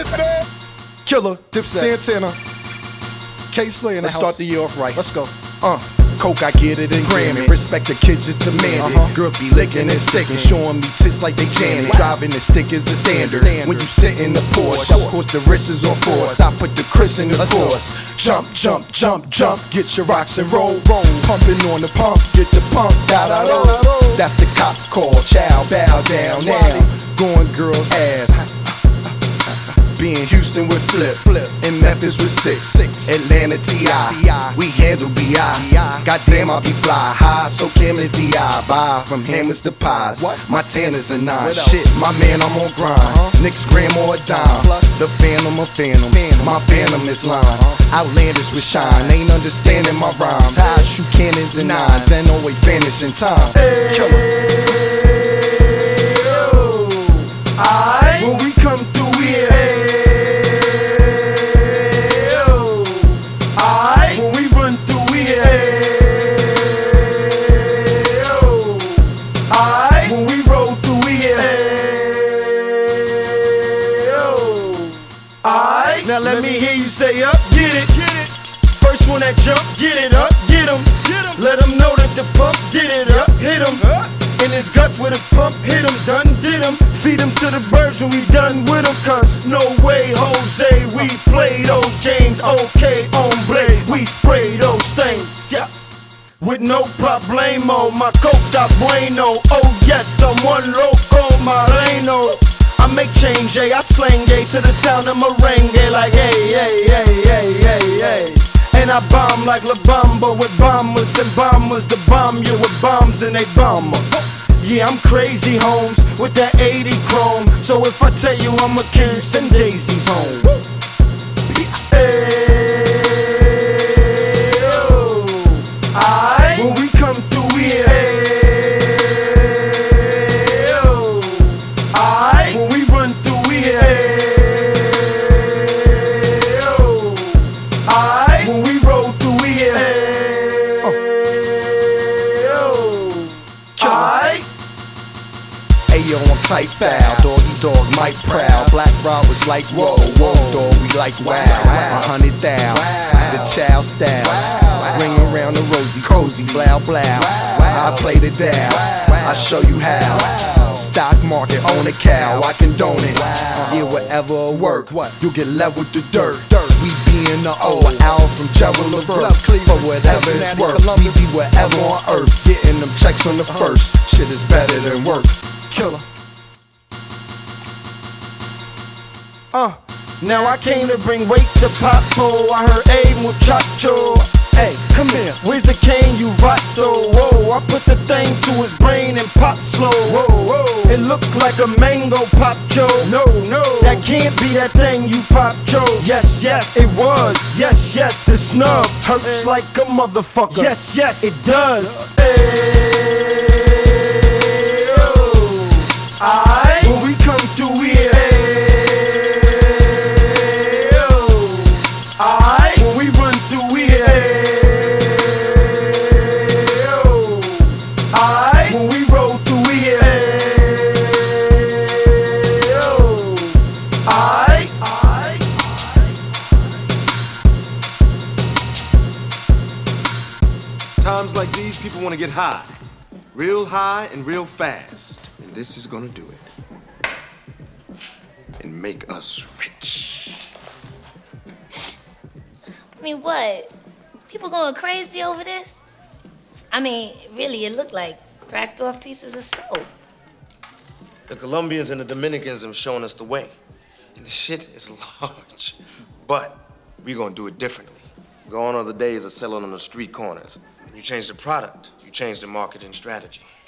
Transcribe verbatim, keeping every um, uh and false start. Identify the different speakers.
Speaker 1: Killer, Dipset, Santana, K-Slay, and let's start the year off right. Let's go. Uh. Coke, I get it and Grammy. Respect the kids, it's demanded. Uh-huh. Girls be licking and sticking, showing me tits like they Janet. Driving the stick is a standard. When you sit in the Porsche, of course the wrist is on force. I put the Chris in the course. Jump, jump, jump, jump. Get your rocks and roll, roll. Pumping on the pump, get the pump, da da da. That's the cop call. Chow, bow down now. Going girls' ass. Be in Houston with Flip, Flip. In Memphis with Six, Six. Atlanta T I We handle B I Goddamn, I be fly high, so Cam and V I Buy from hammers to pies. What? My tanner's a nine. Shit, my man, I'm on grind. Uh-huh. Nick's gram or a dime. Plus, the phantom of phantoms. Phantom. My phantom is line. Uh-huh. Outlandish with shine. Ain't understanding my rhymes. High shoot cannons and nines and always vanish in time. Hey, killer. I, when we come through here. Hey, now let me hear you say up, get it, get it. First one that jump, get it up, get him, get him. Let him know that the pump did it up, hit him. In his guts with a pump, hit him, done did him. Feed him to the birds when we done with him. Cause no way, Jose, we play those games. Okay, hombre, we spray those things, yes. With no problemo, my coke da bueno. Oh yes, I'm one loco marino. I make change, yeah, I slang gay to the sound of merengue. Like hey, hey, hey, hey, hey, hey. And I bomb like La Bamba with bombers and bombers. The bomb you with bombs and they bomber. Yeah, I'm crazy, Holmes, with that eighty chrome. So if I tell you I'm a king, send daisies home. Hey, oh, I, when we come through here. Tight foul, doggy dog, Mike Proud. Black Rob was like, whoa, whoa, dog, we like wow. A hundred thou, the child style. Ring around the rosy, cozy, blow, blow. I play the down, I show you how. Stock market, own a cow, I condone it. Yeah, whatever work, you get leveled to dirt. We be in the O, an hour from Gerald Levert. For whatever it's worth, we be wherever on earth. Getting them checks on the first, shit is better than work. Killer. Uh, now I came to bring weight to Papo. I heard a muchacho. Hey, come here, where's the cane you vato? Whoa, I put the thing to his brain and pop slow. Whoa, whoa, it looked like a mango pop Joe. No, no, that can't be that thing you pop Joe. Yes, yes, it was. Yes, yes, the snub hurts like a motherfucker. Yes, yes, it does. Hey, oh, I, when we come through here.
Speaker 2: Times like these, people want to get high. Real high and real fast. And this is gonna do it. And make us rich.
Speaker 3: I mean, what? People going crazy over this? I mean, really, it looked like cracked off pieces of soap.
Speaker 2: The Colombians and the Dominicans have shown us the way. And the shit is large. But we're gonna do it differently. Gone are the days of selling on the street corners. You change the product, you change the marketing strategy.